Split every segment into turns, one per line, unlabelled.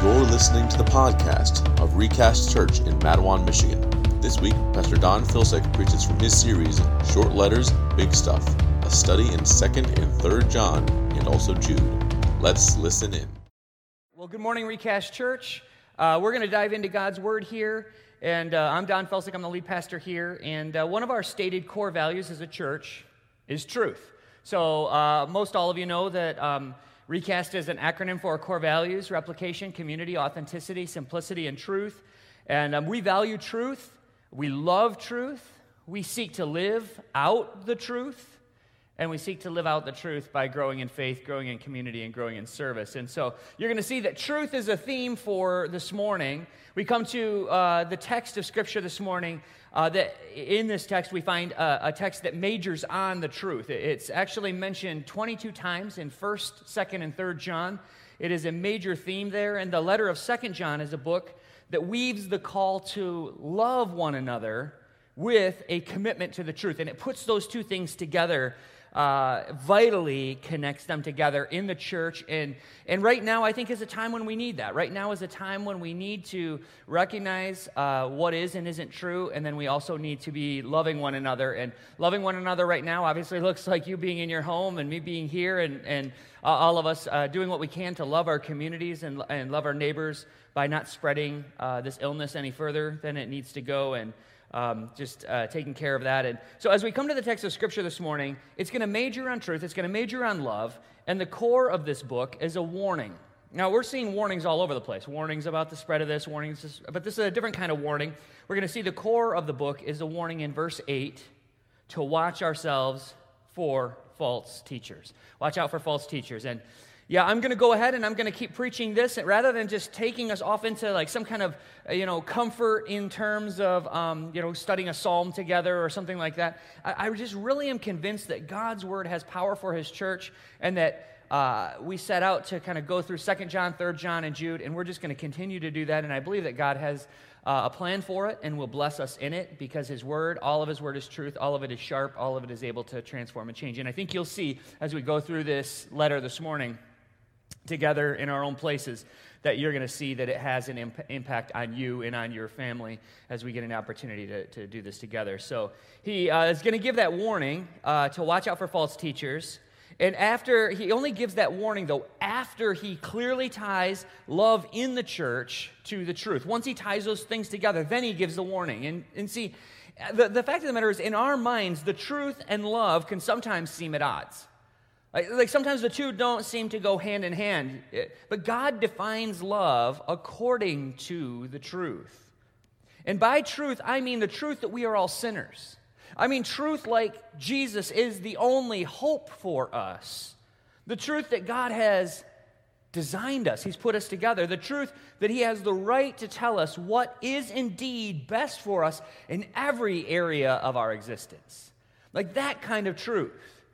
You're listening to the podcast of Recast Church in Mattawan, Michigan. This week, Pastor Don Filsick preaches from his series, Short Letters, Big Stuff, a study in 2nd and 3rd John, and also Jude. Let's listen in.
Well, good morning, Recast Church. We're going to dive into God's Word here, and I'm Don Filsick. I'm the lead pastor here, and one of our stated core values as a church is truth. So most all of you know that Recast is an acronym for our core values: replication, community, authenticity, simplicity, and truth. And we value truth. We love truth. We seek to live out the truth. And we seek to live out the truth by growing in faith, growing in community, and growing in service. And so you're going to see that truth is a theme for this morning. We come to the text of Scripture this morning. That in this text we find a text that majors on the truth. It's actually mentioned 22 times in 1st, 2nd, and 3rd John. It is a major theme there. And the letter of 2nd John is a book that weaves the call to love one another with a commitment to the truth. And it puts those two things together, vitally connects them together in the church. And right now, I think, is a time when we need that. Right now is a time when we need to recognize what is and isn't true, and then we also need to be loving one another. And loving one another right now obviously looks like you being in your home and me being here, and all of us doing what we can to love our communities and love our neighbors by not spreading this illness any further than it needs to go, and just taking care of that. And so as we come to the text of Scripture this morning, it's going to major on truth, it's going to major on love, and the core of this book is a warning. Now, we're seeing warnings all over the place. Warnings about the spread of this, but this is a different kind of warning. We're going to see the core of the book is a warning in verse 8 to watch ourselves for false teachers. Watch out for false teachers. And yeah, I'm going to go ahead and I'm going to keep preaching this rather than just taking us off into like some kind of, comfort in terms of, studying a psalm together or something like that. I just really am convinced that God's Word has power for His church, and that we set out to kind of go through 2nd John, 3rd John, and Jude, and we're just going to continue to do that. And I believe that God has a plan for it and will bless us in it, because His Word, all of His Word is truth, all of it is sharp, all of it is able to transform and change. And I think you'll see as we go through this letter this morning together in our own places, that you're going to see that it has an impact on you and on your family as we get an opportunity to do this together. So he is going to give that warning to watch out for false teachers. And after, he only gives that warning, though, after he clearly ties love in the church to the truth. Once he ties those things together, then he gives the warning. And see, the fact of the matter is, in our minds, the truth and love can sometimes seem at odds. Like sometimes the two don't seem to go hand in hand. But God defines love according to the truth. And by truth, I mean the truth that we are all sinners. I mean truth like Jesus is the only hope for us. The truth that God has designed us. He's put us together. The truth that He has the right to tell us what is indeed best for us in every area of our existence. Like that kind of truth.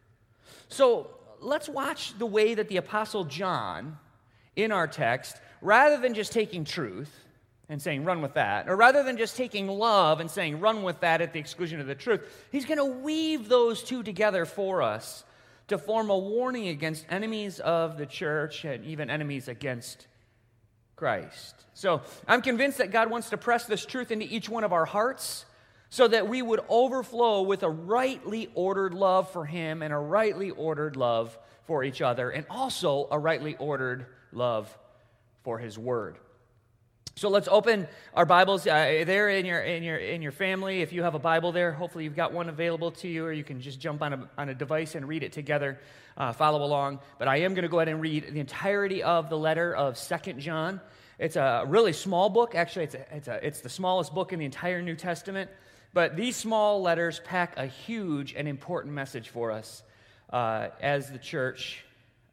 So let's watch the way that the Apostle John, in our text, rather than just taking truth and saying, run with that, or rather than just taking love and saying, run with that at the exclusion of the truth, he's going to weave those two together for us to form a warning against enemies of the church and even enemies against Christ. So I'm convinced that God wants to press this truth into each one of our hearts, so that we would overflow with a rightly ordered love for Him and a rightly ordered love for each other, and also a rightly ordered love for His Word. So let's open our Bibles there in your family. If you have a Bible there, hopefully you've got one available to you, or you can just jump on a device and read it together, follow along. But I am going to go ahead and read the entirety of the letter of 2nd John. It's a really small book. Actually, it's the smallest book in the entire New Testament. But these small letters pack a huge and important message for us as the church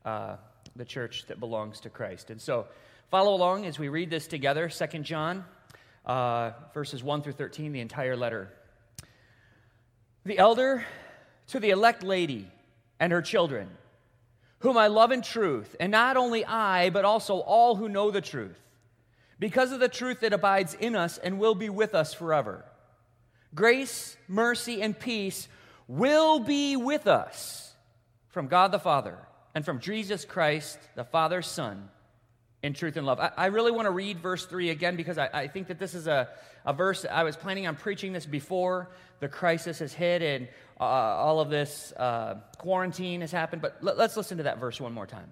that belongs to Christ. And so follow along as we read this together, 2 John, verses 1 through 13, the entire letter. The elder to the elect lady and her children, whom I love in truth, and not only I, but also all who know the truth, because of the truth that abides in us and will be with us forever. Grace, mercy, and peace will be with us from God the Father and from Jesus Christ, the Father's Son, in truth and love. I really want to read verse 3 again because I think that this is a verse. I was planning on preaching this before the crisis has hit and all of this quarantine has happened. But let's listen to that verse one more time.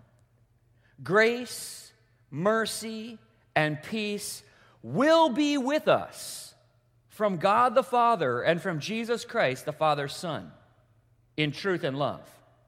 Grace, mercy, and peace will be with us from God the Father and from Jesus Christ, the Father's Son, in truth and love.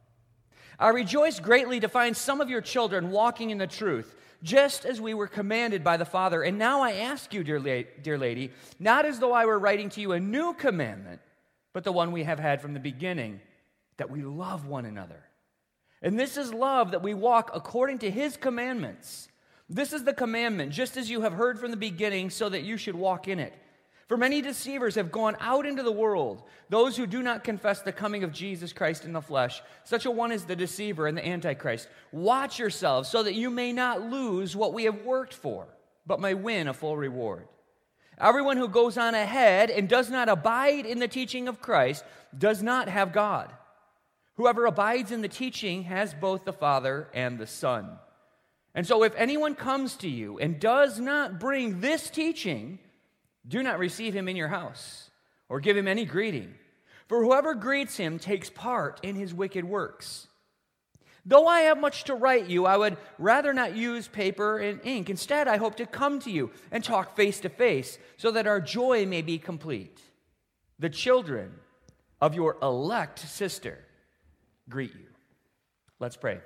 I rejoice greatly to find some of your children walking in the truth, just as we were commanded by the Father. And now I ask you, dear lady, not as though I were writing to you a new commandment, but the one we have had from the beginning, that we love one another. And this is love, that we walk according to his commandments. This is the commandment, just as you have heard from the beginning, so that you should walk in it. For many deceivers have gone out into the world, those who do not confess the coming of Jesus Christ in the flesh. Such a one is the deceiver and the Antichrist. Watch yourselves so that you may not lose what we have worked for, but may win a full reward. Everyone who goes on ahead and does not abide in the teaching of Christ does not have God. Whoever abides in the teaching has both the Father and the Son. And so if anyone comes to you and does not bring this teaching, do not receive him in your house or give him any greeting. For whoever greets him takes part in his wicked works. Though I have much to write you, I would rather not use paper and ink. Instead, I hope to come to you and talk face to face so that our joy may be complete. The children of your elect sister greet you. Let's pray.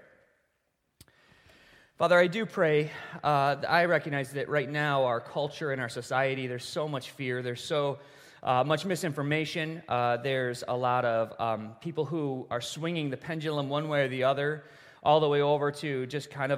Father, I do pray, I recognize that right now our culture and our society, there's so much fear, there's so much misinformation, there's a lot of people who are swinging the pendulum one way or the other, all the way over to just kind of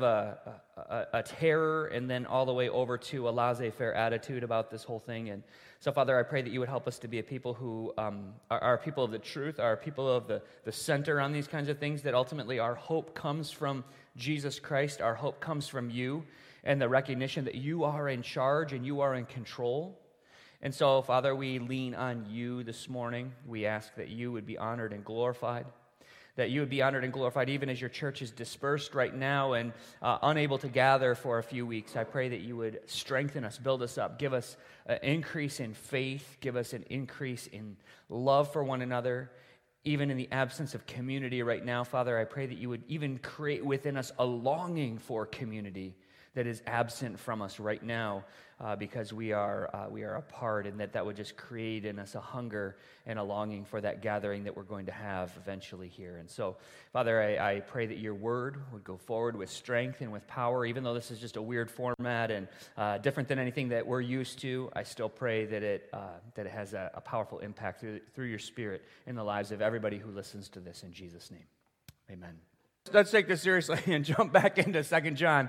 a terror, and then all the way over to a laissez-faire attitude about this whole thing. And so, Father, I pray that you would help us to be a people who are people of the truth, are people of the center on these kinds of things, that ultimately our hope comes from Jesus Christ. Our hope comes from you and the recognition that you are in charge and you are in control. And so, Father, we lean on you this morning. We ask that you would be honored and glorified, that you would be honored and glorified even as your church is dispersed right now and unable to gather for a few weeks. I pray that you would strengthen us, build us up, give us an increase in faith, give us an increase in love for one another. Even in the absence of community right now, Father, I pray that you would even create within us a longing for community that is absent from us right now because we are apart, and that would just create in us a hunger and a longing for that gathering that we're going to have eventually here. And so, Father, I pray that your word would go forward with strength and with power. Even though this is just a weird format and different than anything that we're used to, I still pray that it has a powerful impact through your Spirit in the lives of everybody who listens to this. In Jesus' name, amen. Let's take this seriously and jump back into 2 John.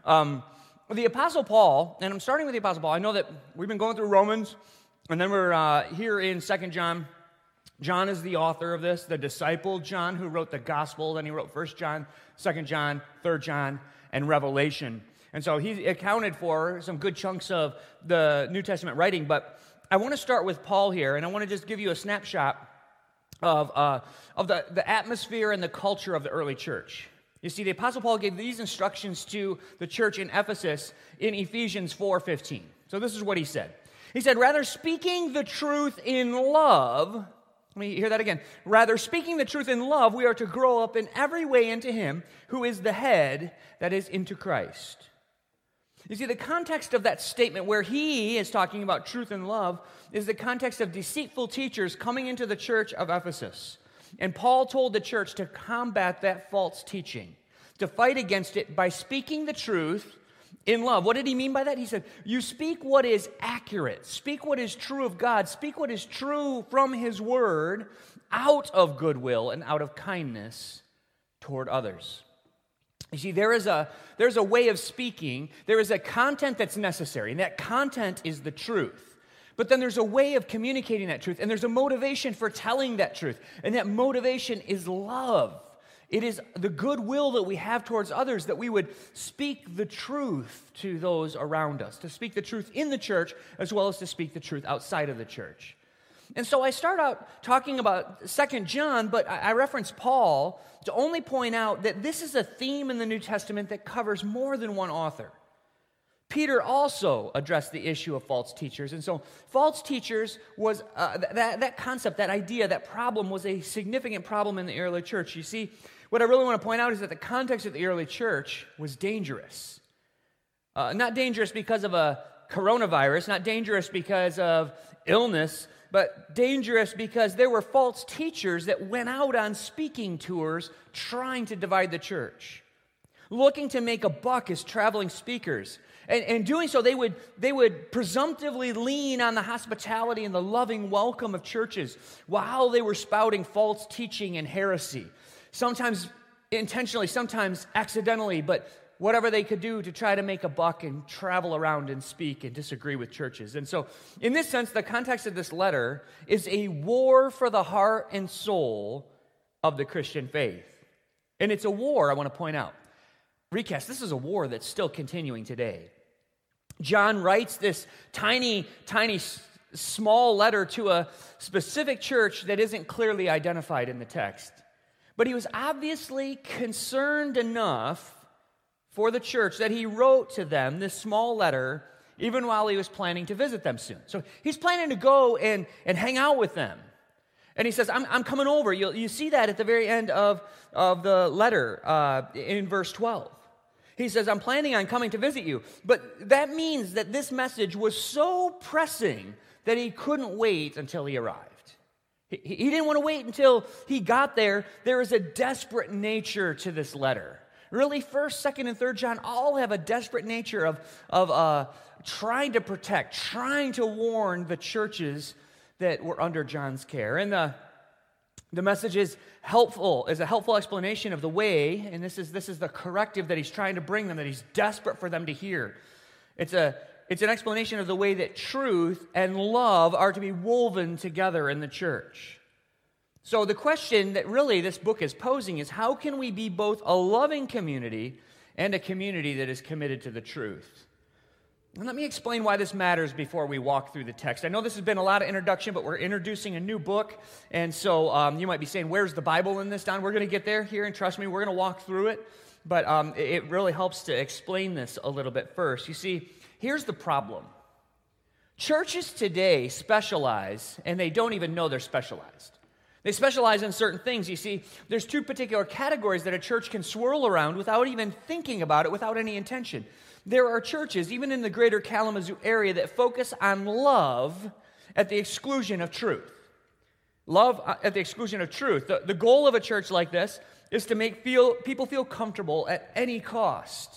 The Apostle Paul, and I'm starting with the Apostle Paul. I know that we've been going through Romans, and then we're here in 2 John. John is the author of this, the disciple John, who wrote the Gospel. Then he wrote 1 John, 2 John, 3 John, and Revelation. And so he accounted for some good chunks of the New Testament writing. But I want to start with Paul here, and I want to just give you a snapshot of the atmosphere and the culture of the early church. You see, the Apostle Paul gave these instructions to the church in Ephesus in Ephesians 4:15. So this is what he said. He said, rather speaking the truth in love, let me hear that again. Rather speaking the truth in love, we are to grow up in every way into him who is the head, that is, into Christ. You see, the context of that statement where he is talking about truth and love is the context of deceitful teachers coming into the church of Ephesus. And Paul told the church to combat that false teaching, to fight against it by speaking the truth in love. What did he mean by that? He said, you speak what is accurate, speak what is true of God, speak what is true from his word out of goodwill and out of kindness toward others. You see, there's a way of speaking, there is a content that's necessary, and that content is the truth. But then there's a way of communicating that truth, and there's a motivation for telling that truth, and that motivation is love. It is the goodwill that we have towards others, that we would speak the truth to those around us, to speak the truth in the church, as well as to speak the truth outside of the church. And so I start out talking about 2 John, but I reference Paul to only point out that this is a theme in the New Testament that covers more than one author. Peter also addressed the issue of false teachers. And so false teachers was, that concept, that idea, that problem was a significant problem in the early church. You see, what I really want to point out is that the context of the early church was dangerous. Not dangerous because of a coronavirus, not dangerous because of illness, but dangerous because there were false teachers that went out on speaking tours trying to divide the church, looking to make a buck as traveling speakers. And doing so, they would presumptively lean on the hospitality and the loving welcome of churches while they were spouting false teaching and heresy, sometimes intentionally, sometimes accidentally, but whatever they could do to try to make a buck and travel around and speak and disagree with churches. And so, in this sense, the context of this letter is a war for the heart and soul of the Christian faith. And it's a war, I want to point out. Recast, this is a war that's still continuing today. John writes this tiny, small letter to a specific church that isn't clearly identified in the text. But he was obviously concerned enough for the church that he wrote to them this small letter even while he was planning to visit them soon. So he's planning to go and hang out with them. And he says, I'm coming over. You see that at the very end of the letter in verse 12. He says, I'm planning on coming to visit you. But that means that this message was so pressing that he couldn't wait until he arrived. He didn't want to wait until he got there. There is a desperate nature to this letter. Really, 1st, 2nd, and 3rd John all have a desperate nature of trying to protect, trying to warn the churches that were under John's care. And the message is a helpful explanation of the way, and this is the corrective that he's trying to bring them, that he's desperate for them to hear. It's an explanation of the way that truth and love are to be woven together in the church. So the question that really this book is posing is, how can we be both a loving community and a community that is committed to the truth? And let me explain why this matters before we walk through the text. I know this has been a lot of introduction, but we're introducing a new book. And so you might be saying, where's the Bible in this, Don? We're going to get there here, and trust me, we're going to walk through it. But it really helps to explain this a little bit first. You see, here's the problem. Churches today specialize, and they don't even know they're specialized. They specialize in certain things. You see, there's 2 particular categories that a church can swirl around without even thinking about it, without any intention. There are churches, even in the greater Kalamazoo area, that focus on love at the exclusion of truth. Love at the exclusion of truth. The goal of a church like this is to make people feel comfortable at any cost.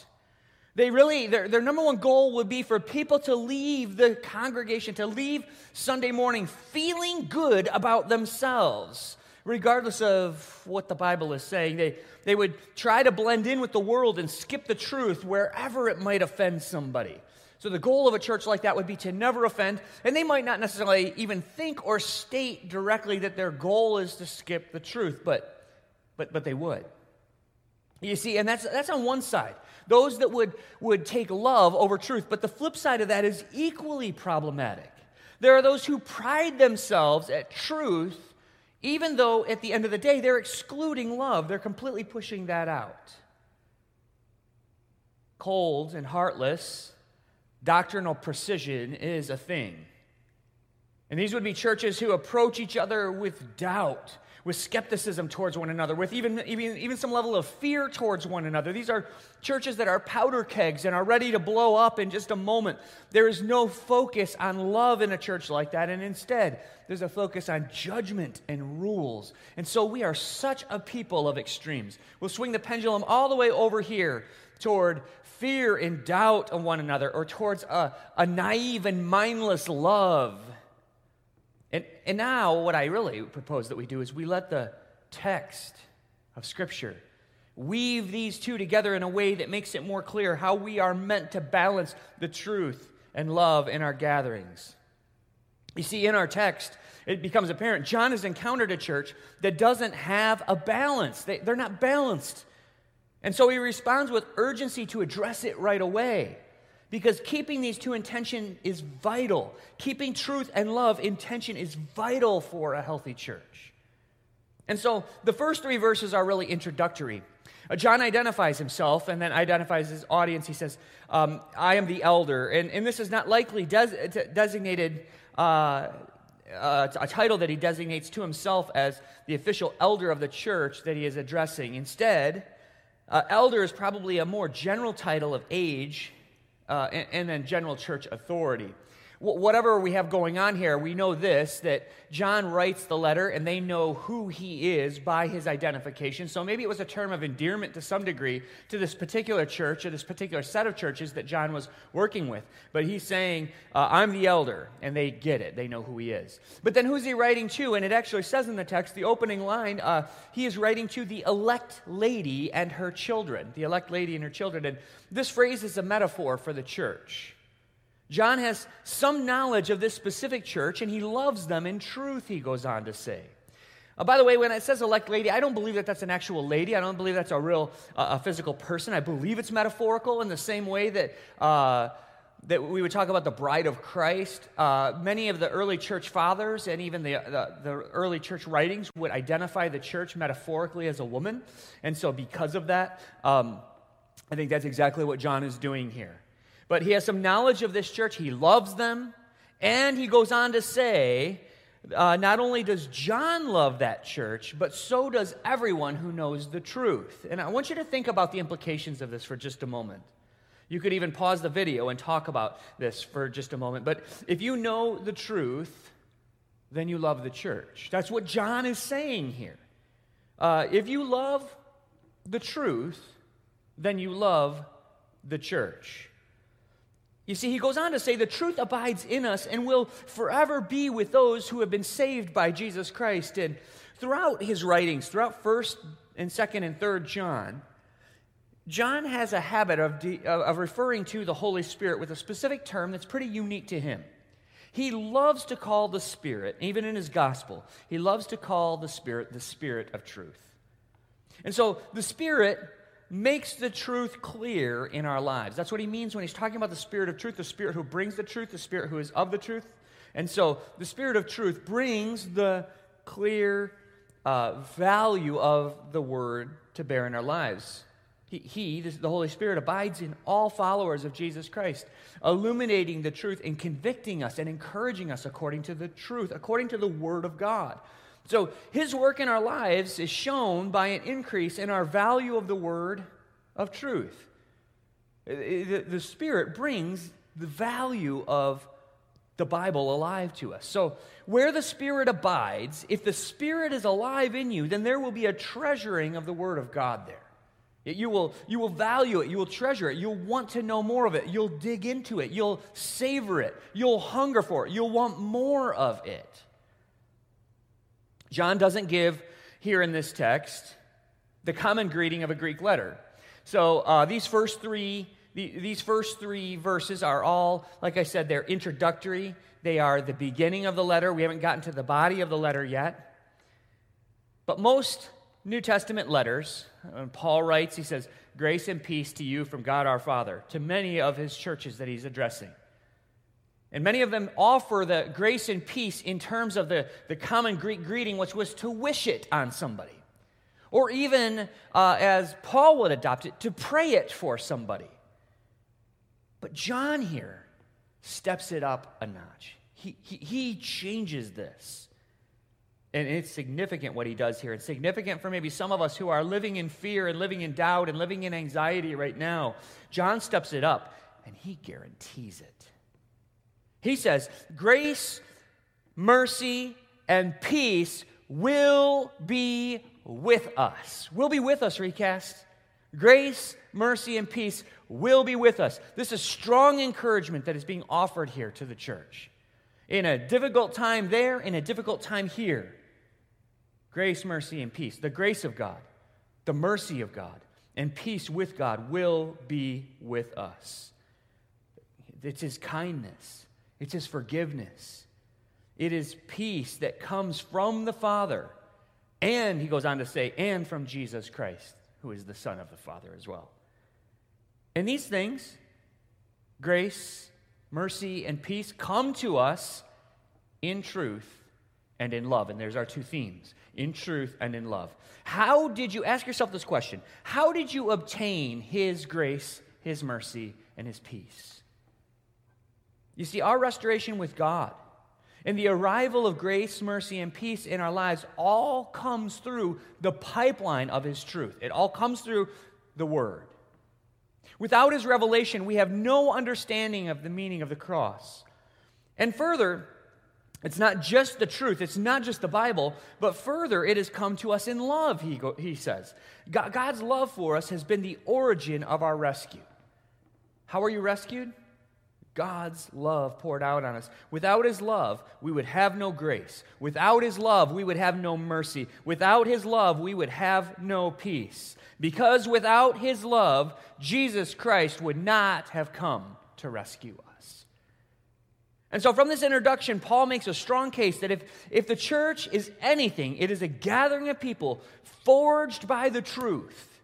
Their number one goal would be for people to leave the congregation, to leave Sunday morning feeling good about themselves, regardless of what the Bible is saying. They would try to blend in with the world and skip the truth wherever it might offend somebody. So the goal of a church like that would be to never offend, and they might not necessarily even think or state directly that their goal is to skip the truth, but they would. You see, and that's on one side. Those that would take love over truth. But the flip side of that is equally problematic. There are those who pride themselves at truth, even though at the end of the day they're excluding love. They're completely pushing that out. Cold and heartless doctrinal precision is a thing. And these would be churches who approach each other with doubt, with skepticism towards one another, with even some level of fear towards one another. These are churches that are powder kegs and are ready to blow up in just a moment. There is no focus on love in a church like that, and instead, there's a focus on judgment and rules. And so we are such a people of extremes. We'll swing the pendulum all the way over here toward fear and doubt of one another, or towards a naive and mindless love. And now what I really propose that we do is we let the text of Scripture weave these two together in a way that makes it more clear how we are meant to balance the truth and love in our gatherings. You see, in our text, it becomes apparent John has encountered a church that doesn't have a balance. They're not balanced. And so he responds with urgency to address it right away. Because keeping these two in tension is vital. Keeping truth and love in tension is vital for a healthy church. And so the first 3 verses are really introductory. John identifies himself and then identifies his audience. He says, I am the elder. And this is not likely designated a title that he designates to himself as the official elder of the church that he is addressing. Instead, elder is probably a more general title of age and then general church authority. Whatever we have going on here, we know this, that John writes the letter and they know who he is by his identification. So maybe it was a term of endearment to some degree to this particular church or this particular set of churches that John was working with. But he's saying, I'm the elder, and they get it. They know who he is. But then who's he writing to? And it actually says in the text, the opening line, he is writing to the elect lady and her children. The elect lady and her children. And this phrase is a metaphor for the church. John has some knowledge of this specific church, and he loves them in truth, he goes on to say. By the way, when it says elect lady, I don't believe that that's an actual lady. I don't believe that's a real a physical person. I believe it's metaphorical in the same way that that we would talk about the bride of Christ. Many of the early church fathers and even the early church writings would identify the church metaphorically as a woman. And so because of that, I think that's exactly what John is doing here. But he has some knowledge of this church. He loves them. And he goes on to say, not only does John love that church, but so does everyone who knows the truth. And I want you to think about the implications of this for just a moment. You could even pause the video and talk about this for just a moment. But if you know the truth, then you love the church. That's what John is saying here. If you love the truth, then you love the church. You see, he goes on to say, the truth abides in us and will forever be with those who have been saved by Jesus Christ. And throughout his writings, throughout 1st and 2nd and 3rd John, John has a habit of referring to the Holy Spirit with a specific term that's pretty unique to him. He loves to call the Spirit, even in his gospel, he loves to call the Spirit of truth. And so the Spirit makes the truth clear in our lives. That's what he means when he's talking about the Spirit of truth, the Spirit who brings the truth, the Spirit who is of the truth. And so the Spirit of truth brings the clear value of the Word to bear in our lives. The Holy Spirit, abides in all followers of Jesus Christ, illuminating the truth and convicting us and encouraging us according to the truth, according to the Word of God. So his work in our lives is shown by an increase in our value of the word of truth. The Spirit brings the value of the Bible alive to us. So where the Spirit abides, if the Spirit is alive in you, then there will be a treasuring of the Word of God there. You will value it. You will treasure it. You'll want to know more of it. You'll dig into it. You'll savor it. You'll hunger for it. You'll want more of it. John doesn't give here in this text the common greeting of a Greek letter. So these first three verses are all, like I said, they're introductory. They are the beginning of the letter. We haven't gotten to the body of the letter yet. But most New Testament letters, when Paul writes, he says, grace and peace to you from God our Father, to many of his churches that he's addressing. And many of them offer the grace and peace in terms of the common Greek greeting, which was to wish it on somebody. Or even, as Paul would adopt it, to pray it for somebody. But John here steps it up a notch. He changes this. And it's significant what he does here. It's significant for maybe some of us who are living in fear and living in doubt and living in anxiety right now. John steps it up, and he guarantees it. He says, grace, mercy, and peace will be with us. Will be with us, Recast. Grace, mercy, and peace will be with us. This is strong encouragement that is being offered here to the church. In a difficult time there, in a difficult time here. Grace, mercy, and peace. The grace of God, the mercy of God, and peace with God will be with us. It's his kindness. It's his forgiveness. It is peace that comes from the Father. And, he goes on to say, and from Jesus Christ, who is the Son of the Father as well. And these things, grace, mercy, and peace, come to us in truth and in love. And there's our two themes, in truth and in love. How did you, ask yourself this question, how did you obtain His grace, His mercy, and His peace? You see, our restoration with God and the arrival of grace, mercy, and peace in our lives all comes through the pipeline of His truth. It all comes through the Word. Without His revelation, we have no understanding of the meaning of the cross. And further, it's not just the truth, it's not just the Bible, but further, it has come to us in love, he says. God's love for us has been the origin of our rescue. How are you rescued? God's love poured out on us. Without His love, we would have no grace. Without His love, we would have no mercy. Without His love, we would have no peace. Because without His love, Jesus Christ would not have come to rescue us. And so from this introduction, Paul makes a strong case that if the church is anything, it is a gathering of people forged by the truth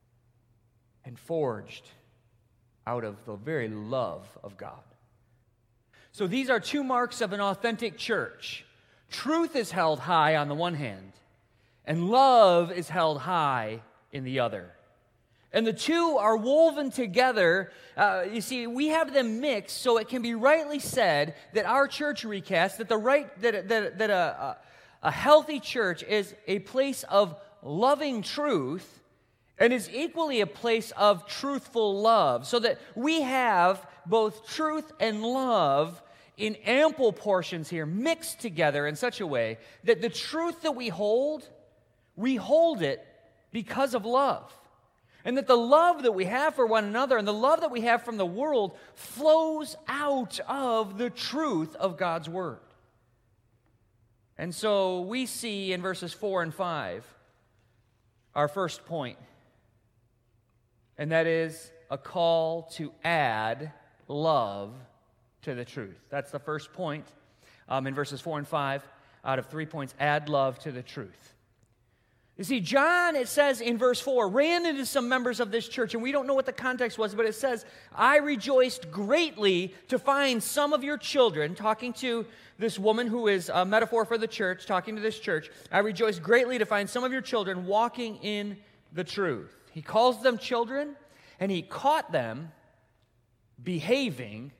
and forged out of the very love of God. So these are two marks of an authentic church. Truth is held high on the one hand, and love is held high in the other. And the two are woven together. You see, we have them mixed, so it can be rightly said that our church recast, that a healthy church is a place of loving truth, and is equally a place of truthful love, so that we have both truth and love in ample portions here, mixed together in such a way that the truth that we hold it because of love. And that the love that we have for one another and the love that we have from the world flows out of the truth of God's Word. And so we see in verses 4 and 5 our first point. And that is a call to add love to the truth. That's the first point in verses 4 and 5 out of 3 points. Add love to the truth. You see, John, it says in verse 4, ran into some members of this church, and we don't know what the context was, but it says, I rejoiced greatly to find some of your children, talking to this woman who is a metaphor for the church, talking to this church. I rejoiced greatly to find some of your children walking in the truth. He calls them children, and he caught them behaving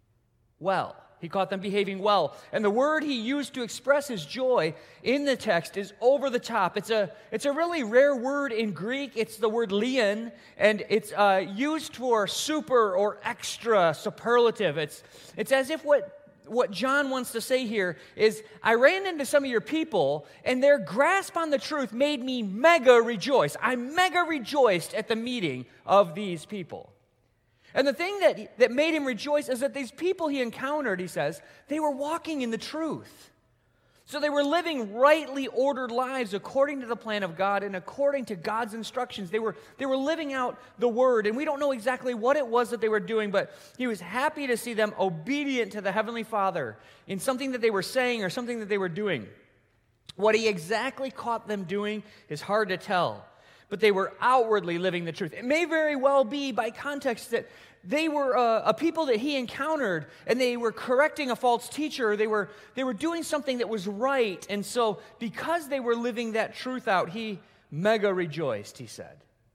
well. He caught them behaving well. And the word he used to express his joy in the text is over the top. It's a really rare word in Greek. It's the word leon, and it's used for super or extra superlative. It's as if what John wants to say here is, I ran into some of your people, and their grasp on the truth made me mega rejoice. I mega rejoiced at the meeting of these people. And the thing that made him rejoice is that these people he encountered, he says, they were walking in the truth. So they were living rightly ordered lives according to the plan of God and according to God's instructions. They were living out the Word, and we don't know exactly what it was that they were doing, but he was happy to see them obedient to the Heavenly Father in something that they were saying or something that they were doing. What he exactly caught them doing is hard to tell, but they were outwardly living the truth. It may very well be by context that they were a people that he encountered, and they were correcting a false teacher. They were doing something that was right, and so because they were living that truth out, he mega rejoiced, he said.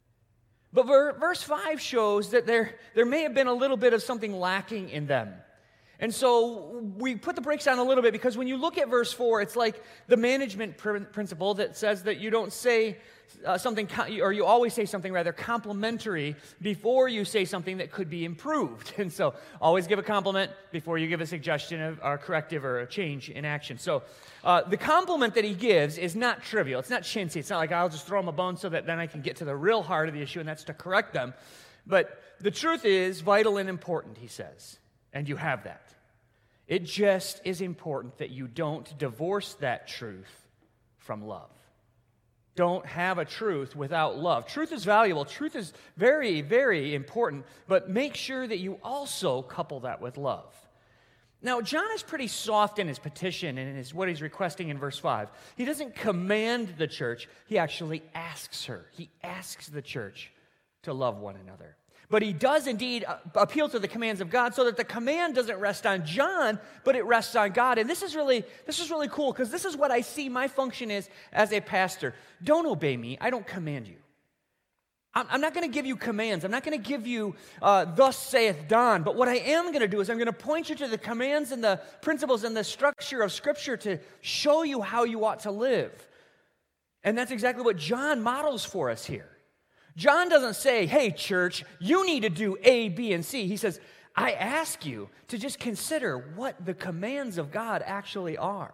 But verse 5 shows that there may have been a little bit of something lacking in them. And so we put the brakes on a little bit, because when you look at verse 4, it's like the management principle that says that you don't say something, or you always say something rather complimentary before you say something that could be improved. And so always give a compliment before you give a suggestion or a corrective or a change in action. So the compliment that he gives is not trivial. It's not chintzy. It's not like I'll just throw them a bone so that then I can get to the real heart of the issue, and that's to correct them. But the truth is vital and important, he says, and you have that. It just is important that you don't divorce that truth from love. Don't have a truth without love. Truth is valuable. Truth is very, very important, but make sure that you also couple that with love. Now, John is pretty soft in his petition and in what he's requesting in verse 5. He doesn't command the church. He actually asks her. He asks the church to love one another. But he does indeed appeal to the commands of God so that the command doesn't rest on John, but it rests on God. And this is really cool because this is what I see my function is as a pastor. Don't obey me. I don't command you. I'm not going to give you commands. I'm not going to give you thus saith Don. But what I am going to do is I'm going to point you to the commands and the principles and the structure of Scripture to show you how you ought to live. And that's exactly what John models for us here. John doesn't say, hey, church, you need to do A, B, and C. He says, I ask you to just consider what the commands of God actually are.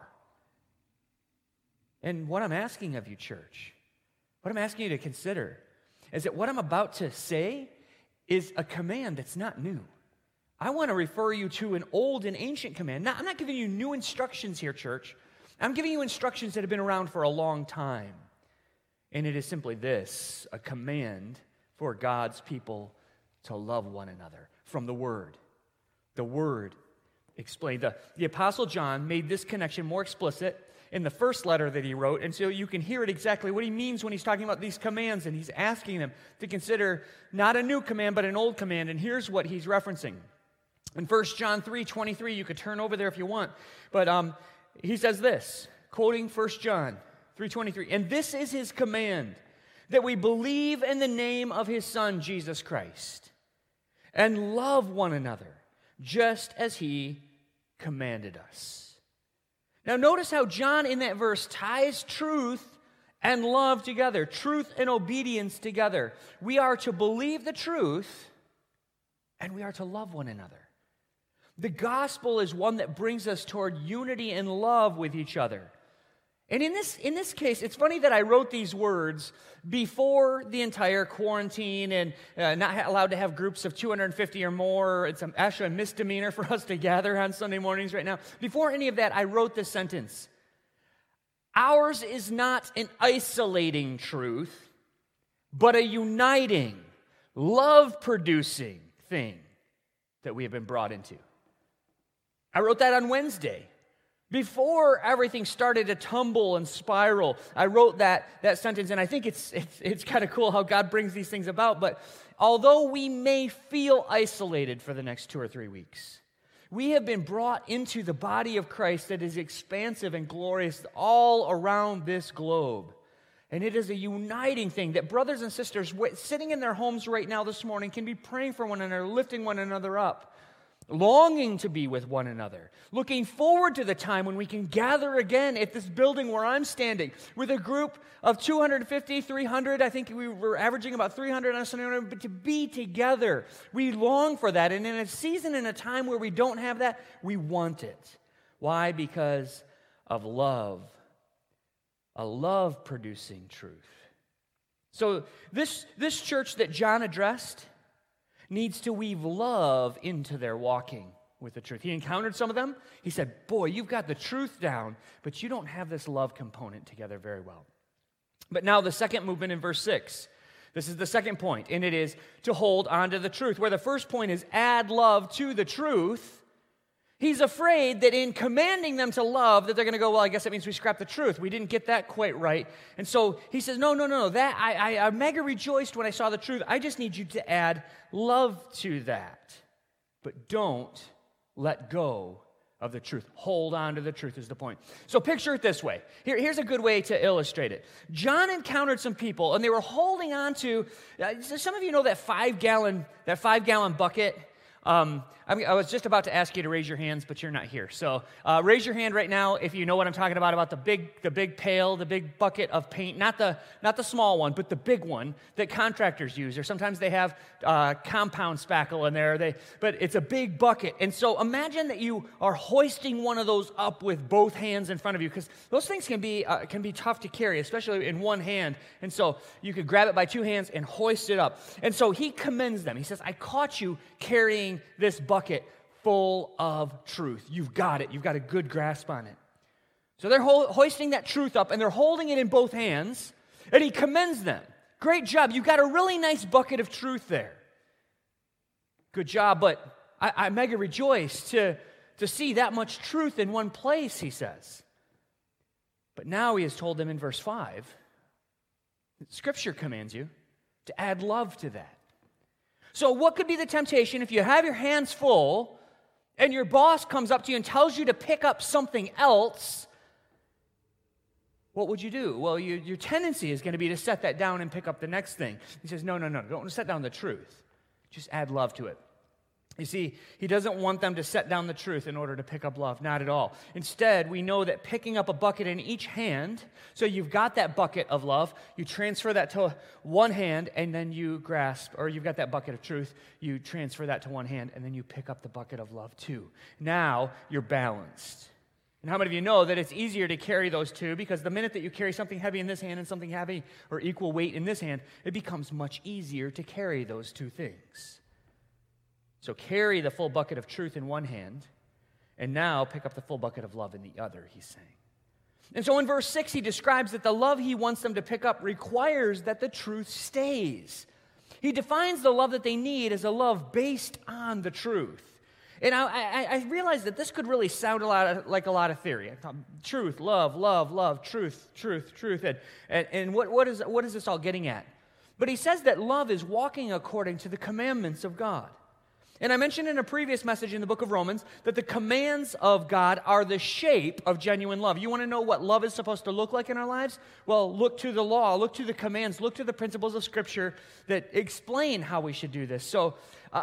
And what I'm asking of you, church, what I'm asking you to consider is that what I'm about to say is a command that's not new. I want to refer you to an old and ancient command. Now, I'm not giving you new instructions here, church. I'm giving you instructions that have been around for a long time. And it is simply this, a command for God's people to love one another from the Word. The Word explained. The Apostle John made this connection more explicit in the first letter that he wrote, and so you can hear it exactly what he means when he's talking about these commands, and he's asking them to consider not a new command, but an old command, and here's what he's referencing. In 1 John 3:23, you could turn over there if you want, but he says this, quoting 1 John 3:23, and this is his command, that we believe in the name of his Son, Jesus Christ, and love one another, just as he commanded us. Now notice how John in that verse ties truth and love together, truth and obedience together. We are to believe the truth, and we are to love one another. The gospel is one that brings us toward unity and love with each other. And in this case, it's funny that I wrote these words before the entire quarantine and not allowed to have groups of 250 or more. It's actually a misdemeanor for us to gather on Sunday mornings right now. Before any of that, I wrote this sentence. Ours is not an isolating truth, but a uniting, love-producing thing that we have been brought into. I wrote that on Wednesday. Before everything started to tumble and spiral, I wrote that sentence, and I think it's kind of cool how God brings these things about. But although we may feel isolated for the next 2 or 3 weeks, we have been brought into the body of Christ that is expansive and glorious all around this globe. And it is a uniting thing that brothers and sisters sitting in their homes right now this morning can be praying for one another, lifting one another up, longing to be with one another, looking forward to the time when we can gather again at this building where I'm standing with a group of 250, 300. I think we were averaging about 300 on Sunday morning, but to be together, we long for that. And in a season and a time where we don't have that, we want it. Why? Because of love, a love-producing truth. So this church that John addressed needs to weave love into their walking with the truth. He encountered some of them. He said, boy, you've got the truth down, but you don't have this love component together very well. But now the second movement in verse 6. This is the second point, and it is to hold on to the truth. Where the first point is add love to the truth, he's afraid that in commanding them to love, that they're going to go, well, I guess that means we scrap the truth. We didn't get that quite right. And so he says, no. That I mega rejoiced when I saw the truth. I just need you to add love to that. But don't let go of the truth. Hold on to the truth is the point. So picture it this way. Here's a good way to illustrate it. John encountered some people, and they were holding on to, some of you know that 5-gallon bucket. I was just about to ask you to raise your hands, but you're not here. So raise your hand right now if you know what I'm talking about the big pail, the big bucket of paint, not the small one, but the big one that contractors use. Or sometimes they have compound spackle in there. But it's a big bucket. And so imagine that you are hoisting one of those up with both hands in front of you, because those things can be tough to carry, especially in one hand. And so you could grab it by 2 hands and hoist it up. And so he commends them. He says, I caught you carrying this bucket full of truth. You've got it. You've got a good grasp on it. So they're hoisting that truth up, and they're holding it in both hands, and he commends them. Great job. You've got a really nice bucket of truth there. Good job, but I mega rejoice to see that much truth in one place, he says. But now he has told them in verse 5, Scripture commands you to add love to that. So what could be the temptation if you have your hands full and your boss comes up to you and tells you to pick up something else? What would you do? Well, your tendency is going to be to set that down and pick up the next thing. He says, no, don't set down the truth. Just add love to it. You see, he doesn't want them to set down the truth in order to pick up love. Not at all. Instead, we know that picking up a bucket in each hand, so you've got that bucket of love, you transfer that to one hand, and then you grasp, or you've got that bucket of truth, you transfer that to one hand, and then you pick up the bucket of love too. Now, you're balanced. And how many of you know that it's easier to carry those two, because the minute that you carry something heavy in this hand and something heavy or equal weight in this hand, it becomes much easier to carry those two things. So carry the full bucket of truth in one hand, and now pick up the full bucket of love in the other, he's saying. And so in verse 6, he describes that the love he wants them to pick up requires that the truth stays. He defines the love that they need as a love based on the truth. And I realize that this could really sound like a lot of theory. Truth, love, truth. And what is this all getting at? But he says that love is walking according to the commandments of God. And I mentioned in a previous message in the book of Romans that the commands of God are the shape of genuine love. You want to know what love is supposed to look like in our lives? Well, look to the law, look to the commands, look to the principles of Scripture that explain how we should do this. So,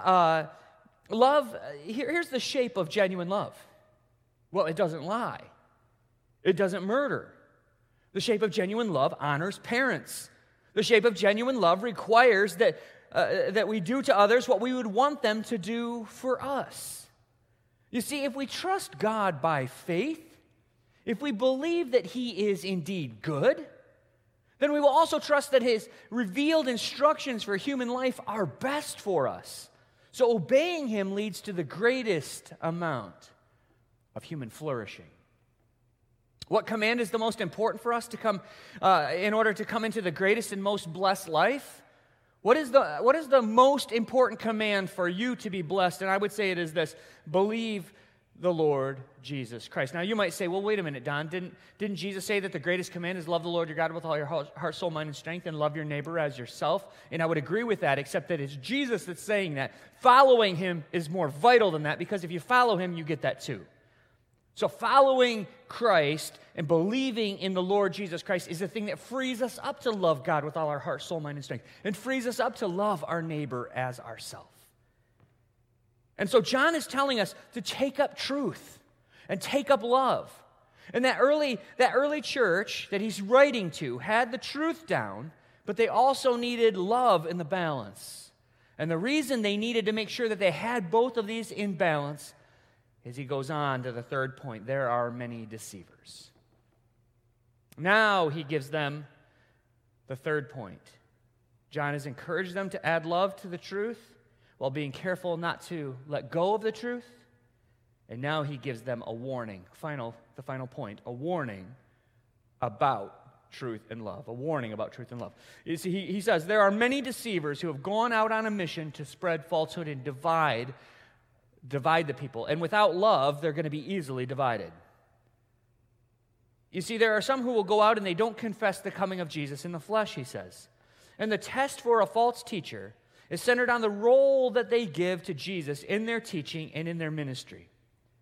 love, here's the shape of genuine love. Well, it doesn't lie. It doesn't murder. The shape of genuine love honors parents. The shape of genuine love requires that we do to others what we would want them to do for us. You see, if we trust God by faith, if we believe that He is indeed good, then we will also trust that His revealed instructions for human life are best for us. So obeying Him leads to the greatest amount of human flourishing. What command is the most important for us to come in order to come into the greatest and most blessed life? What is the most important command for you to be blessed? And I would say it is this: believe the Lord Jesus Christ. Now you might say, well, wait a minute, Don, didn't Jesus say that the greatest command is love the Lord your God with all your heart, soul, mind, and strength, and love your neighbor as yourself? And I would agree with that, except that it's Jesus that's saying that. Following Him is more vital than that, because if you follow Him, you get that too. So following Christ and believing in the Lord Jesus Christ is the thing that frees us up to love God with all our heart, soul, mind, and strength, and frees us up to love our neighbor as ourselves. And so John is telling us to take up truth and take up love. And that early church that he's writing to had the truth down, but they also needed love in the balance. And the reason they needed to make sure that they had both of these in balance, as he goes on to the third point, there are many deceivers. Now he gives them the third point. John has encouraged them to add love to the truth while being careful not to let go of the truth. And now he gives them a warning, the final point, a warning about truth and love, a warning about truth and love. You see, he says, there are many deceivers who have gone out on a mission to spread falsehood and divide the people. And without love, they're going to be easily divided. You see, there are some who will go out and they don't confess the coming of Jesus in the flesh, he says. And the test for a false teacher is centered on the role that they give to Jesus in their teaching and in their ministry.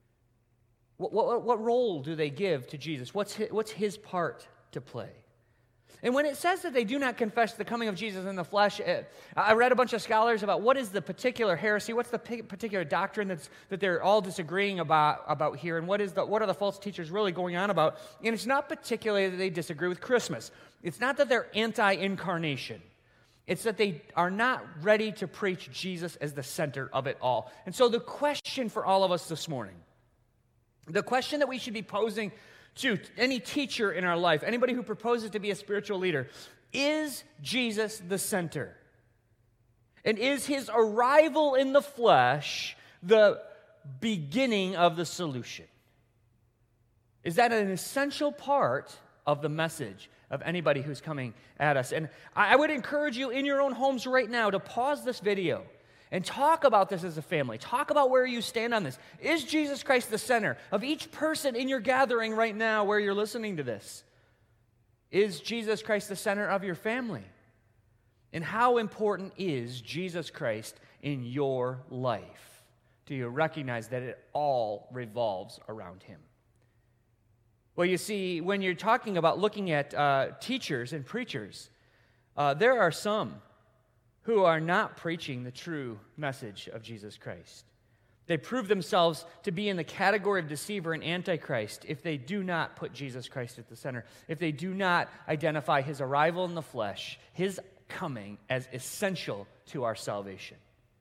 What role do they give to Jesus? What's his part to play? And when it says that they do not confess the coming of Jesus in the flesh, I read a bunch of scholars about what is the particular heresy, what's the particular doctrine that they're all disagreeing about here, and what are the false teachers really going on about. And it's not particularly that they disagree with Christmas. It's not that they're anti-incarnation. It's that they are not ready to preach Jesus as the center of it all. And so the question for all of us this morning, the question that we should be posing to any teacher in our life, anybody who proposes to be a spiritual leader, is Jesus the center? And is his arrival in the flesh the beginning of the solution? Is that an essential part of the message of anybody who's coming at us? And I would encourage you in your own homes right now to pause this video and talk about this as a family. Talk about where you stand on this. Is Jesus Christ the center of each person in your gathering right now where you're listening to this? Is Jesus Christ the center of your family? And how important is Jesus Christ in your life? Do you recognize that it all revolves around him? Well, you see, when you're talking about looking at teachers and preachers, there are some who are not preaching the true message of Jesus Christ. They prove themselves to be in the category of deceiver and antichrist if they do not put Jesus Christ at the center, if they do not identify his arrival in the flesh, his coming, as essential to our salvation.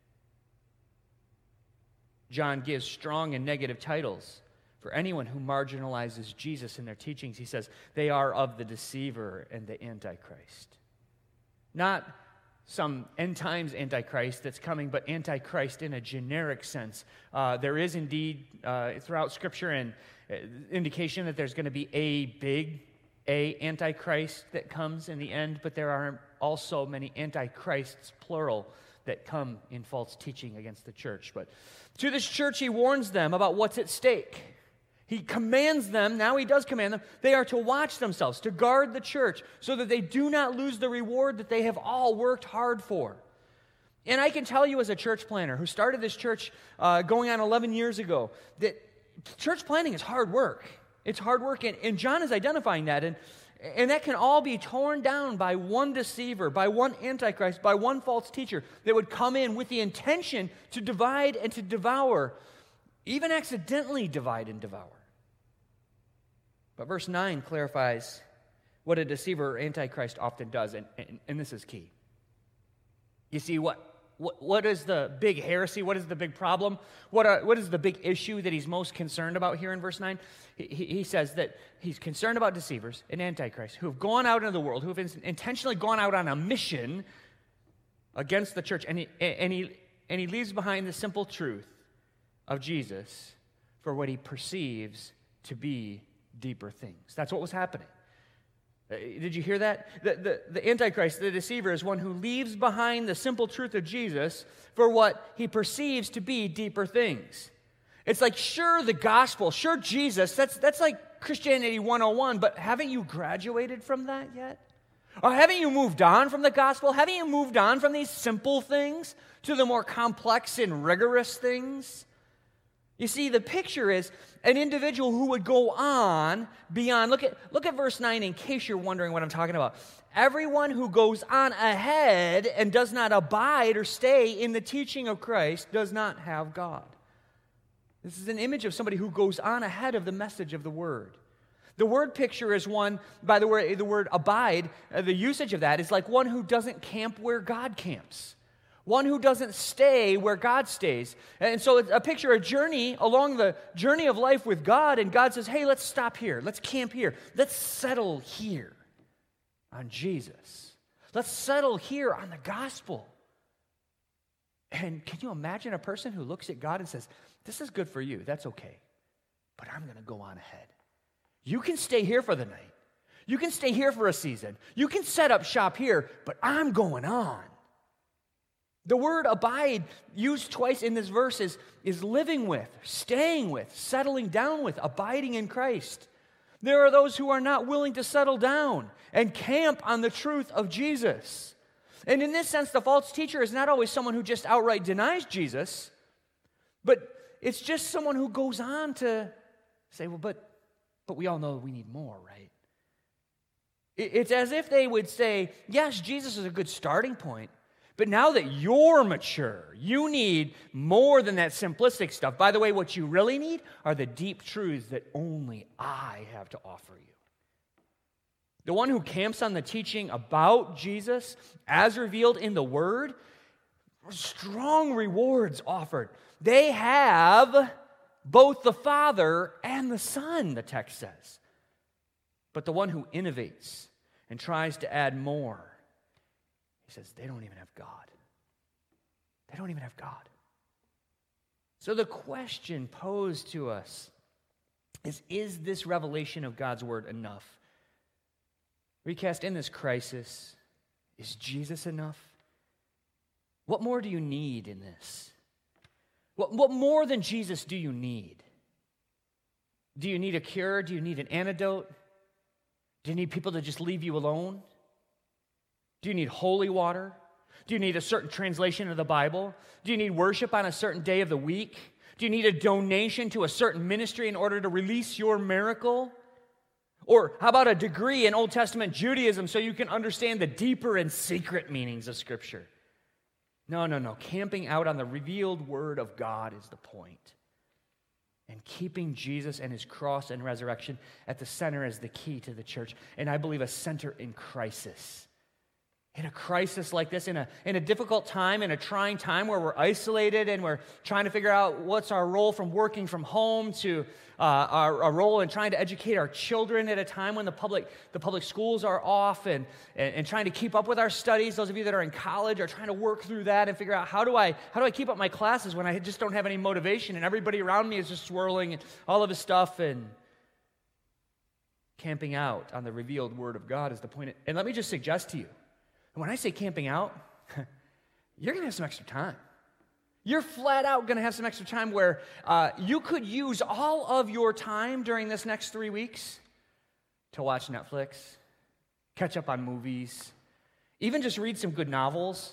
John gives strong and negative titles for anyone who marginalizes Jesus in their teachings. He says they are of the deceiver and the antichrist. Not some end times antichrist that's coming, but antichrist in a generic sense. There is indeed throughout Scripture an indication that there's going to be a big antichrist that comes in the end, but there are also many antichrists, plural, that come in false teaching against the church. But to this church, he warns them about what's at stake. He commands them, now he does command them, they are to watch themselves, to guard the church, so that they do not lose the reward that they have all worked hard for. And I can tell you as a church planner who started this church going on 11 years ago, that church planning is hard work. It's hard work, and John is identifying that, and that can all be torn down by one deceiver, by one antichrist, by one false teacher that would come in with the intention to divide and to devour, even accidentally divide and devour. But verse 9 clarifies what a deceiver or antichrist often does, and this is key. You see, what is the big heresy? What is the big problem? What is the big issue that he's most concerned about here in verse 9? He says that he's concerned about deceivers and antichrists who have gone out into the world, who have intentionally gone out on a mission against the church, and he leaves behind the simple truth of Jesus for what he perceives to be deeper things. That's what was happening. Did you hear that? The Antichrist, the deceiver, is one who leaves behind the simple truth of Jesus for what he perceives to be deeper things. It's like, sure, the gospel, sure, Jesus, that's like Christianity 101, but haven't you graduated from that yet? Or haven't you moved on from the gospel? Haven't you moved on from these simple things to the more complex and rigorous things? You see, the picture is an individual who would go on beyond. Look at verse 9 in case you're wondering what I'm talking about. Everyone who goes on ahead and does not abide or stay in the teaching of Christ does not have God. This is an image of somebody who goes on ahead of the message of the word. The word picture is one, by the way, the word abide, the usage of that is like one who doesn't camp where God camps. One who doesn't stay where God stays. And so it's a picture, a journey along the journey of life with God, and God says, hey, let's stop here. Let's camp here. Let's settle here on Jesus. Let's settle here on the gospel. And can you imagine a person who looks at God and says, this is good for you, that's okay, but I'm going to go on ahead. You can stay here for the night. You can stay here for a season. You can set up shop here, but I'm going on. The word abide, used twice in this verse, is living with, staying with, settling down with, abiding in Christ. There are those who are not willing to settle down and camp on the truth of Jesus. And in this sense, the false teacher is not always someone who just outright denies Jesus, but it's just someone who goes on to say, well, but we all know we need more, right? It's as if they would say, yes, Jesus is a good starting point, but now that you're mature, you need more than that simplistic stuff. By the way, what you really need are the deep truths that only I have to offer you. The one who camps on the teaching about Jesus, as revealed in the Word, strong rewards offered. They have both the Father and the Son, the text says. But the one who innovates and tries to add more, he says, they don't even have God. They don't even have God. So the question posed to us is this revelation of God's word enough? Recast, in this crisis, is Jesus enough? What more do you need in this? What more than Jesus do you need? Do you need a cure? Do you need an antidote? Do you need people to just leave you alone? Do you need holy water? Do you need a certain translation of the Bible? Do you need worship on a certain day of the week? Do you need a donation to a certain ministry in order to release your miracle? Or how about a degree in Old Testament Judaism so you can understand the deeper and secret meanings of Scripture? No. Camping out on the revealed Word of God is the point. And keeping Jesus and his cross and resurrection at the center is the key to the church. And I believe a center in crisis. In a crisis like this, in a difficult time, in a trying time where we're isolated and we're trying to figure out what's our role from working from home to our role in trying to educate our children at a time when the public schools are off and trying to keep up with our studies. Those of you that are in college are trying to work through that and figure out how do I keep up my classes when I just don't have any motivation and everybody around me is just swirling and all of this stuff, and camping out on the revealed Word of God is the point. And let me just suggest to you, when I say camping out, you're going to have some extra time. You're flat out going to have some extra time where you could use all of your time during this next 3 weeks to watch Netflix, catch up on movies, even just read some good novels.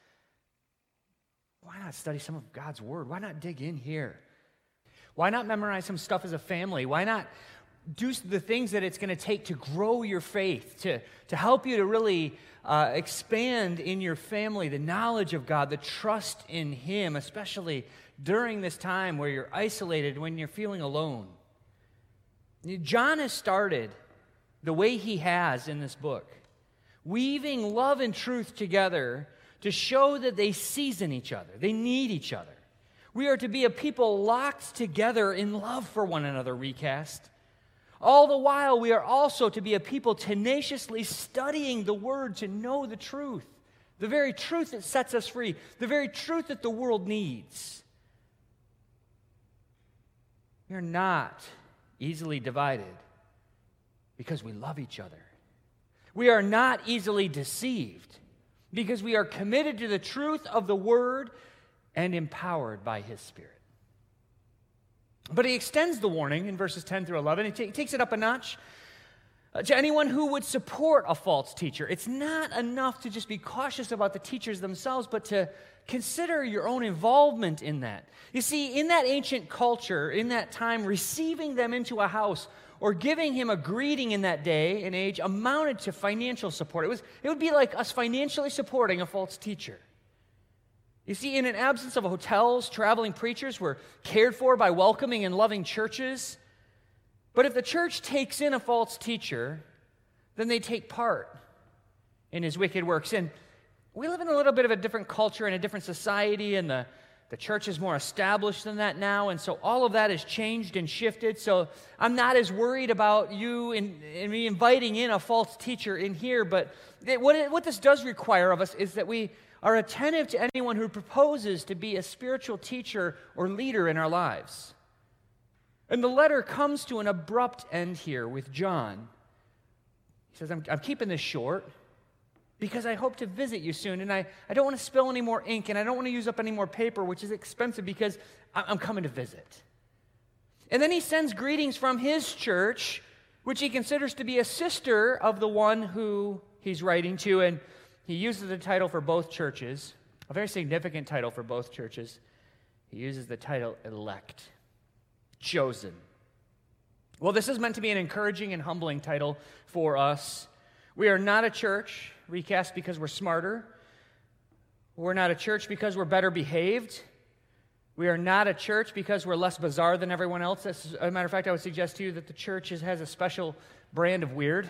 Why not study some of God's Word? Why not dig in here? Why not memorize some stuff as a family? Why not do the things that it's going to take to grow your faith, to help you to really expand in your family the knowledge of God, the trust in Him, especially during this time where you're isolated, when you're feeling alone. John has started the way he has in this book, weaving love and truth together to show that they season each other. They need each other. We are to be a people locked together in love for one another, Recast. All the while, we are also to be a people tenaciously studying the Word to know the truth, the very truth that sets us free, the very truth that the world needs. We are not easily divided because we love each other. We are not easily deceived because we are committed to the truth of the Word and empowered by His Spirit. But he extends the warning in verses 10 through 11. He takes it up a notch to anyone who would support a false teacher. It's not enough to just be cautious about the teachers themselves, but to consider your own involvement in that. You see, in that ancient culture, in that time, receiving them into a house or giving him a greeting in that day and age amounted to financial support. It would be like us financially supporting a false teacher. You see, in an absence of hotels, traveling preachers were cared for by welcoming and loving churches. But if the church takes in a false teacher, then they take part in his wicked works. And we live in a little bit of a different culture and a different society, and the church is more established than that now, and so all of that has changed and shifted. So I'm not as worried about you and me inviting in a false teacher in here, but what this does require of us is that we are attentive to anyone who proposes to be a spiritual teacher or leader in our lives. And the letter comes to an abrupt end here with John. He says, I'm keeping this short because I hope to visit you soon, and I don't want to spill any more ink, and I don't want to use up any more paper, which is expensive because I'm coming to visit. And then he sends greetings from his church, which he considers to be a sister of the one who he's writing to, and he uses the title for both churches, a very significant title for both churches. He uses the title elect, chosen. Well, this is meant to be an encouraging and humbling title for us. We are not a church, Recast, because we're smarter. We're not a church because we're better behaved. We are not a church because we're less bizarre than everyone else. As a matter of fact, I would suggest to you that the church has a special brand of weird.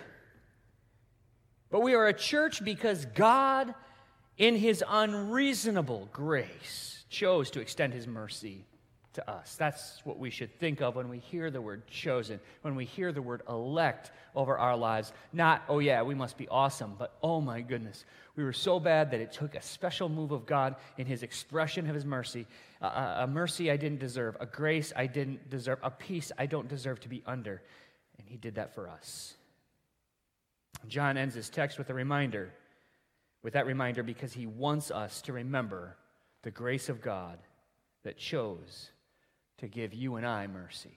But we are a church because God, in His unreasonable grace, chose to extend His mercy to us. That's what we should think of when we hear the word chosen, when we hear the word elect over our lives. Not, oh yeah, we must be awesome, but oh my goodness, we were so bad that it took a special move of God in His expression of His mercy, a mercy I didn't deserve, a grace I didn't deserve, a peace I don't deserve to be under, and He did that for us. John ends his text with that reminder because he wants us to remember the grace of God that chose to give you and I mercy.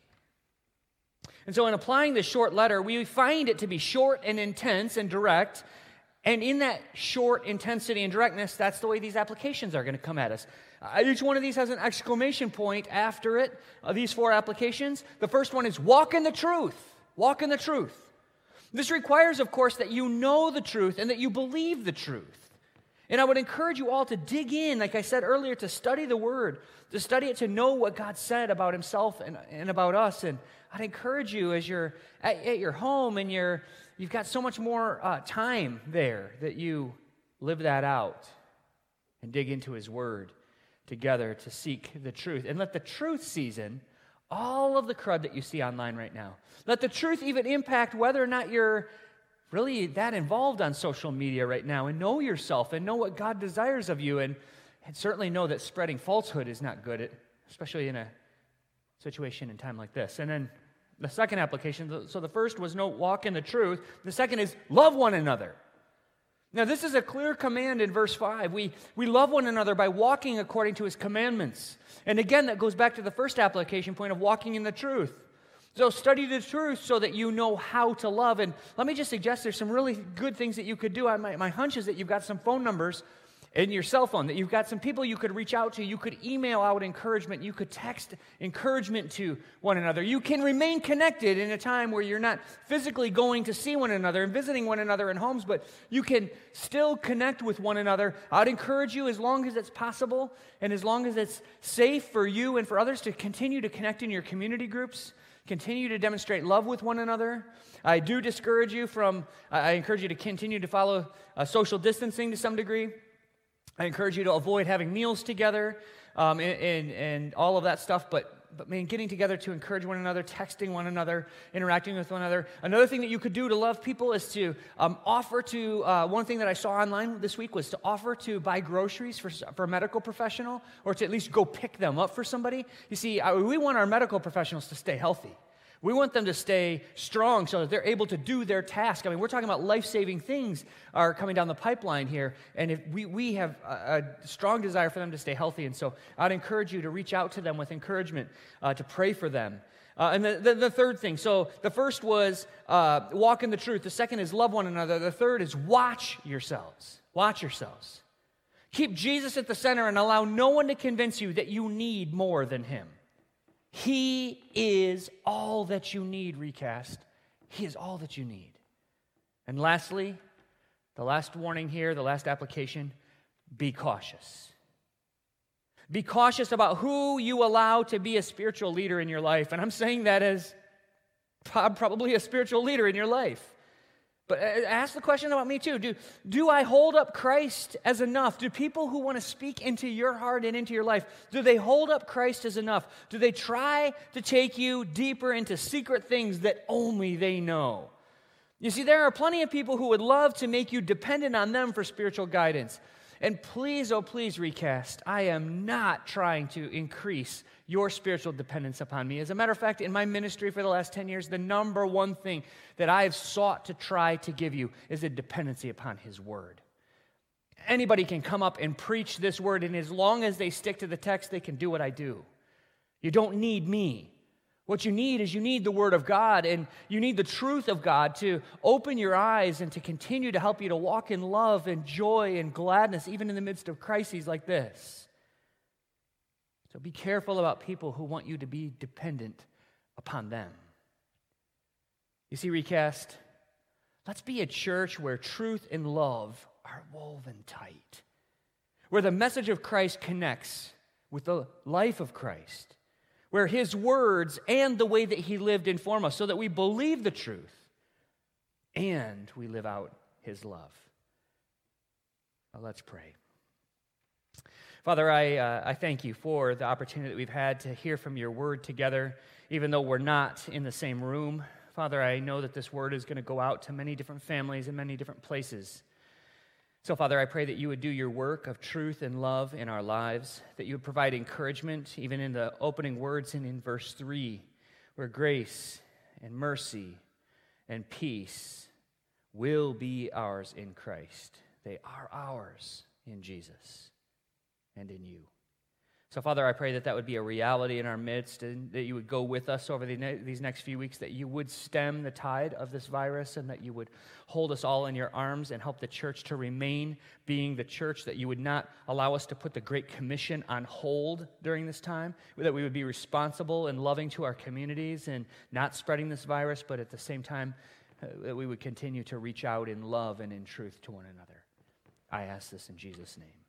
And so in applying this short letter, we find it to be short and intense and direct, And in that short intensity and directness, that's the way these applications are going to come at us. Each one of these has an exclamation point after it, these 4 applications. The first one is walk in the truth. Walk in the truth. This requires, of course, that you know the truth and that you believe the truth. And I would encourage you all to dig in, like I said earlier, to study the Word, to study it, to know what God said about Himself and about us. And I'd encourage you as you're at your home and you've got so much more time there that you live that out and dig into His Word together to seek the truth. And let the truth season all of the crud that you see online right now. Let the truth even impact whether or not you're really that involved on social media right now, and know yourself and know what God desires of you, and certainly know that spreading falsehood is not good, especially in a situation and time like this. And then the second application, so the first was walk in the truth. The second is love one another. Now, this is a clear command in verse 5. We love one another by walking according to His commandments. And again, that goes back to the first application point of walking in the truth. So study the truth so that you know how to love. And let me just suggest there's some really good things that you could do. My hunch is that you've got some phone numbers in your cell phone, that you've got some people you could reach out to. You could email out encouragement. You could text encouragement to one another. You can remain connected in a time where you're not physically going to see one another and visiting one another in homes, but you can still connect with one another. I'd encourage you, as long as it's possible and as long as it's safe for you and for others, to continue to connect in your community groups, continue to demonstrate love with one another. I do discourage you I encourage you to continue to follow social distancing to some degree. I encourage you to avoid having meals together and all of that stuff, but man, getting together to encourage one another, texting one another, interacting with one another. Another thing that you could do to love people is to offer to, one thing that I saw online this week was to offer to buy groceries for a medical professional, or to at least go pick them up for somebody. You see, we want our medical professionals to stay healthy. We want them to stay strong so that they're able to do their task. I mean, we're talking about life-saving things are coming down the pipeline here, and if we have a strong desire for them to stay healthy, and so I'd encourage you to reach out to them with encouragement, to pray for them. And the third thing, so the first was walk in the truth. The second is love one another. The third is watch yourselves. Watch yourselves. Keep Jesus at the center and allow no one to convince you that you need more than Him. He is all that you need, Recast. He is all that you need. And lastly, the last warning here, the last application, be cautious. Be cautious about who you allow to be a spiritual leader in your life. And I'm saying that as probably a spiritual leader in your life. But ask the question about me too. Do I hold up Christ as enough? Do people who want to speak into your heart and into your life, do they hold up Christ as enough? Do they try to take you deeper into secret things that only they know? You see, there are plenty of people who would love to make you dependent on them for spiritual guidance. And please, oh please, Recast, I am not trying to increase your spiritual dependence upon me. As a matter of fact, in my ministry for the last 10 years, the number one thing that I have sought to try to give you is a dependency upon His Word. Anybody can come up and preach this Word, and as long as they stick to the text, they can do what I do. You don't need me. What you need is the Word of God, and you need the truth of God to open your eyes and to continue to help you to walk in love and joy and gladness, even in the midst of crises like this. So be careful about people who want you to be dependent upon them. You see, Recast, let's be a church where truth and love are woven tight, where the message of Christ connects with the life of Christ, where His words and the way that He lived inform us so that we believe the truth and we live out His love. Now let's pray. Father, I thank You for the opportunity that we've had to hear from Your word together, even though we're not in the same room. Father, I know that this word is going to go out to many different families in many different places. So, Father, I pray that You would do Your work of truth and love in our lives, that You would provide encouragement, even in the opening words and in verse 3, where grace and mercy and peace will be ours in Christ. They are ours in Jesus and in You. So, Father, I pray that that would be a reality in our midst, and that you would go with us over these next few weeks, that you would stem the tide of this virus, and that you would hold us all in your arms and help the church to remain being the church, that you would not allow us to put the Great Commission on hold during this time, that we would be responsible and loving to our communities and not spreading this virus, but at the same time, that we would continue to reach out in love and in truth to one another. I ask this in Jesus' name.